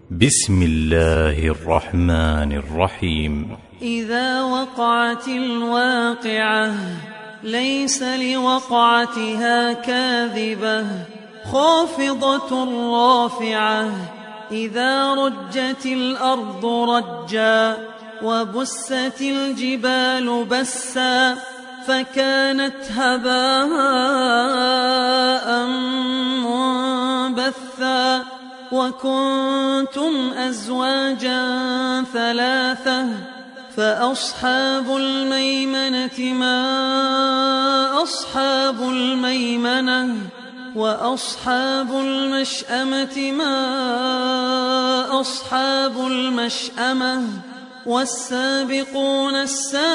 بسم الله الرحمن الرحيم. إذا وقعت الواقعة ليس لوقعتها كاذبة خافضة رافعة إذا رجت الأرض رجا وبست الجبال بسا فكانت هباء منبثا وكنتم أزواجا ثلاثة فأصحاب الميمنة ما أصحاب الميمنة وأصحاب المشأمة ما أصحاب المشأمة والسابقون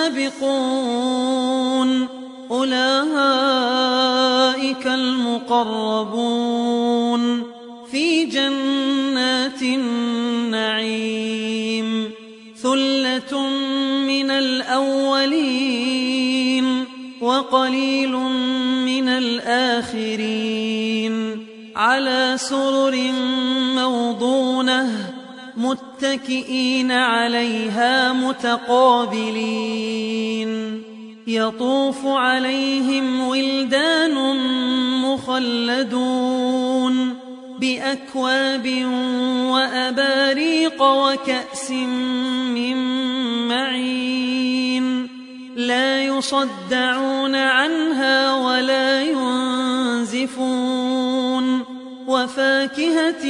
السابقون أولئك المقربون في جنات النعيم ثلة من الأولين وقليل من الآخرين على سرر موضونة متكئين عليها متقابلين يطوف عليهم ولدان مخلدون بأكواب وأباريق وكأس من معين لا يصدعون عنها ولا ينزفون وفاكهة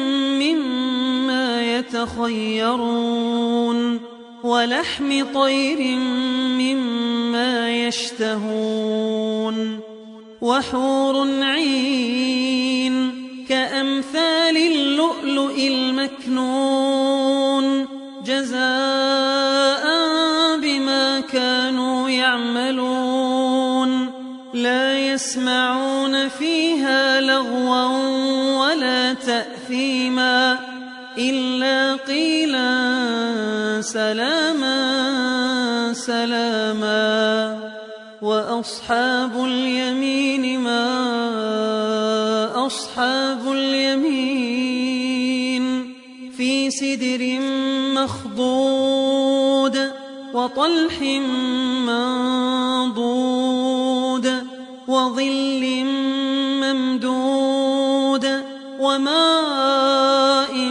مما يتخيرون ولحم طير مما يشتهون وحور عين كأمثال اللؤلؤ المكنون جزاء بما كانوا يعملون لا يسمعون فيها لغوا ولا تأثيما إلا قيلا سلاما سلاما وأصحاب اليمين ما أصحاب اليمين في سدر مخضود وطلح منضود وظل ممدود وماء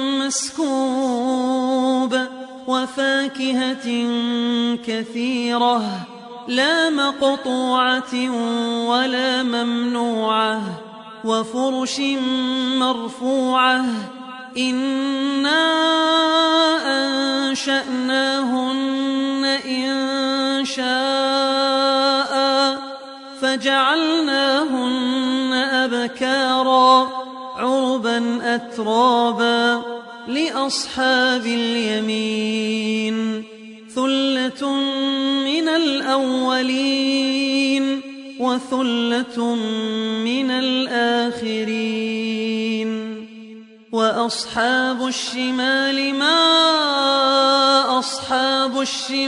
مسكوب وفاكهة كثيرة لا مقطوعة ولا ممنوعة وفرش مرفوعة إنا أنشأناهن إن شاء فجعلناهن أبكارا عربا أترابا لأصحاب اليمين ثلة من الأولين وثلة من الآخرين وأصحاب الشمال ما أصحاب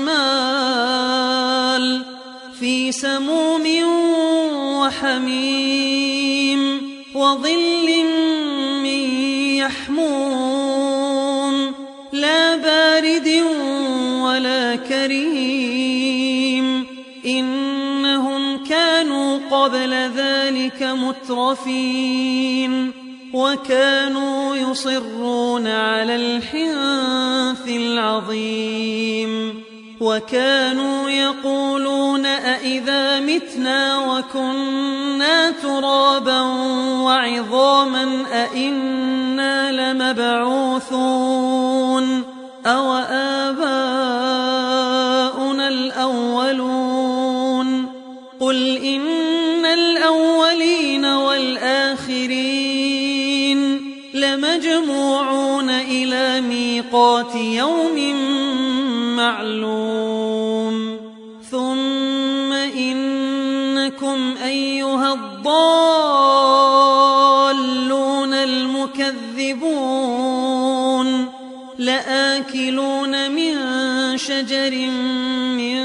الشمال في سموم وحميم وظل من يحموم لا بارد ولا كريم إنهم كانوا قبل ذلك مترفين وكانوا يصرون على الحنث العظيم وكانوا يقولون أئذا متنا وكنا ترابا وعظاما أئنا لمبعوثون أو آباؤنا الأولون قل إن الأولين والآخرين لمجموعون إلى ميقات يوم معلوم ثم إنكم أيها الضالون المكذبون لآكلون من شجر من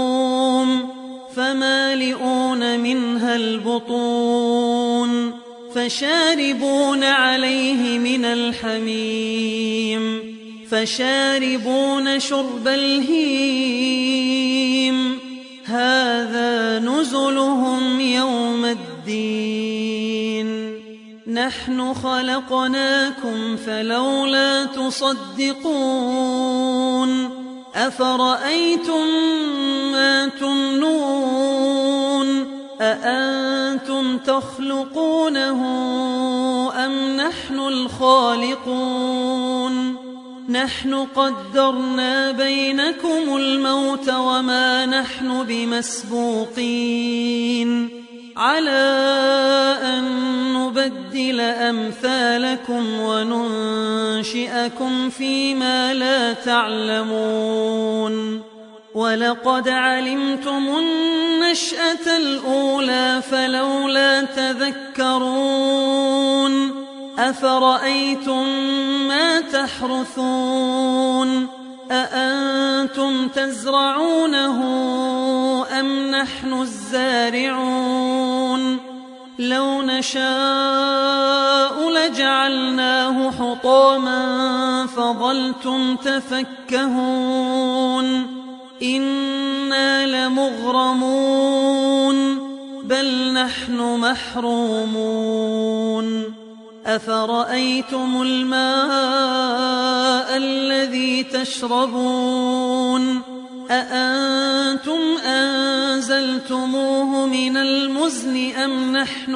زقوم فمالئون منها البطون فشاربون عليه من الحميم فشاربون شرب الهيم هذا نزلهم يوم الدين نحن خلقناكم فلولا تصدقون أفرأيتم ما تمنون أأنتم تخلقونه أم نحن الخالقون نحن قدرنا بينكم الموت وما نحن بمسبوقين على أن نبدل أمثالكم وننشئكم فيما لا تعلمون ولقد علمتم النشأة الأولى فلولا تذكرون أفرأيتم ما تحرثون أأنتم تزرعونه أم نحن الزارعون لو نشاء لجعلناه حطاما فظلتم تفكهون إنا لمغرمون بل نحن محرومون أفرأيتم الماء الذي تشربون أأنتم أنزلتموه من المزن أم نحن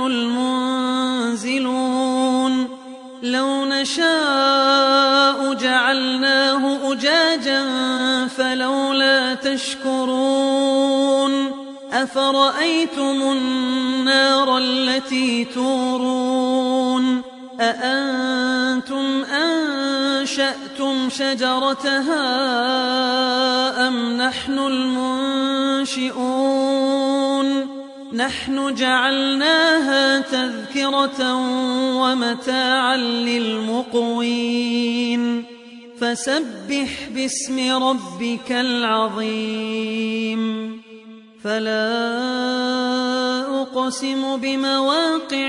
المنزلون لو نشاء جعلناه أجاجا فلولا تشكرون أفرأيتم النار التي تورون أأنتم أنشأتم شجرتها أم نحن المنشئون نحن جعلناها تذكرة ومتاعا للمقوين فسبح باسم ربك العظيم فلا أقسم بمواقع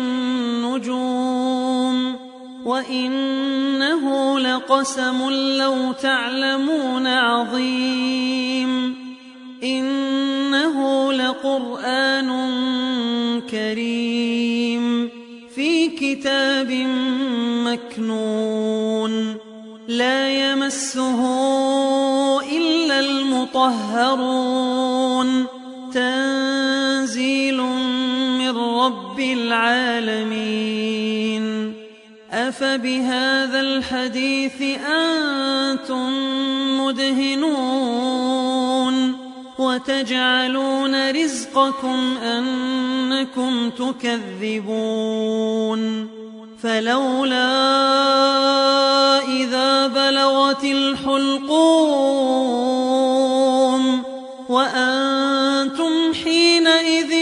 النجوم وإنه لقسم لو تعلمون عظيم إنه لقرآن كريم في كتاب مكنون لا يمسه إلا المطهرون تنزيل من رب العالمين أفبهذا الحديث أنتم مدهنون وتجعلون رزقكم أنكم تكذبون فلولا إذا بلغت الحلقوم وأنتم حينئذ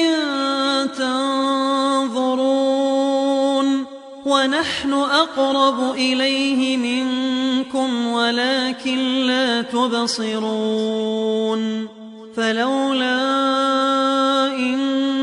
تنظرون ونحن أقرب إليه منكم ولكن لا تبصرون فلولا إن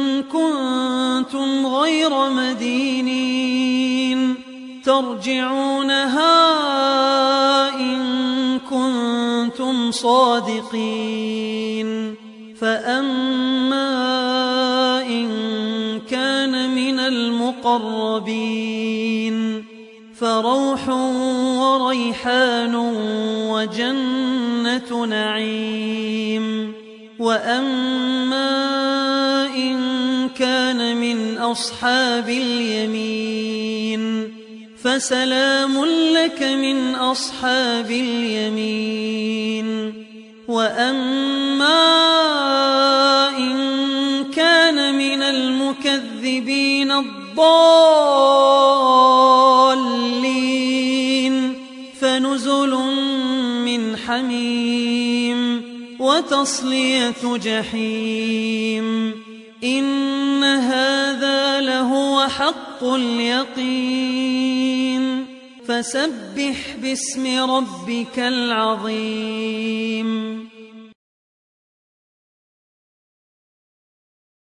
كنتم غير مدينين ترجعونها إن كنتم صادقين فأما إن كان من المقربين فروح وريحان وجنة نعيم وأما إن كان من أصحاب اليمين فسلام لك من أصحاب اليمين وأما إن كان من المكذبين الضالين فنزل من حميم وتصلية جحيم إن هذا لهو حق اليقين فسبح باسم ربك العظيم